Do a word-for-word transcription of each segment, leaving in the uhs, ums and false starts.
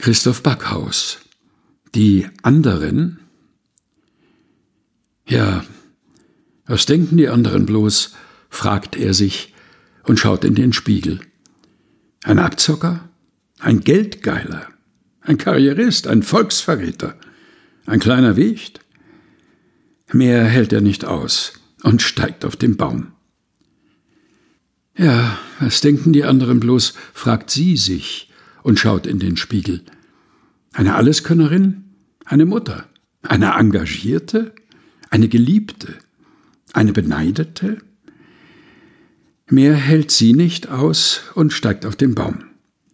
Christoph Backhaus. Die anderen? Ja, was denken die anderen bloß, fragt er sich und schaut in den Spiegel. Ein Abzocker? Ein Geldgeiler? Ein Karrierist? Ein Volksverräter? Ein kleiner Wicht? Mehr hält er nicht aus und steigt auf den Baum. Ja, was denken die anderen bloß, fragt sie sich und schaut in den Spiegel. Eine Alleskönnerin? Eine Mutter? Eine Engagierte? Eine Geliebte? Eine Beneidete? Mehr hält sie nicht aus und steigt auf den Baum.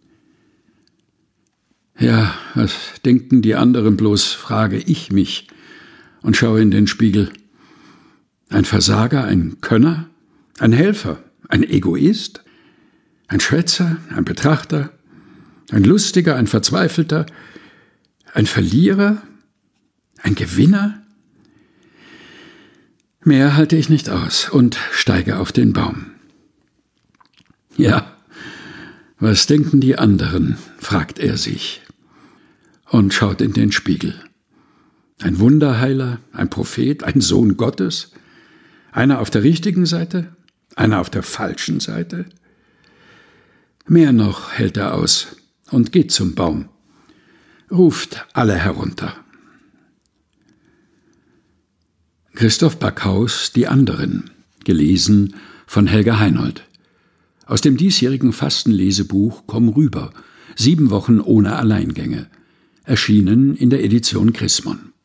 Ja, was denken die anderen bloß, frage ich mich und schaue in den Spiegel. Ein Versager, ein Könner, ein Helfer, ein Egoist, ein Schwätzer, ein Betrachter, ein Lustiger, ein Verzweifelter, ein Verlierer, ein Gewinner? Mehr halte ich nicht aus und steige auf den Baum. Ja, was denken die anderen, fragt er sich und schaut in den Spiegel. Ein Wunderheiler, ein Prophet, ein Sohn Gottes, einer auf der richtigen Seite, einer auf der falschen Seite. Mehr noch hält er aus und geht zum Baum, ruft alle herunter. Christoph Backhaus, Die anderen, gelesen von Helga Heinold. Aus dem diesjährigen Fastenlesebuch Komm rüber, sieben Wochen ohne Alleingänge, erschienen in der Edition Chrismon.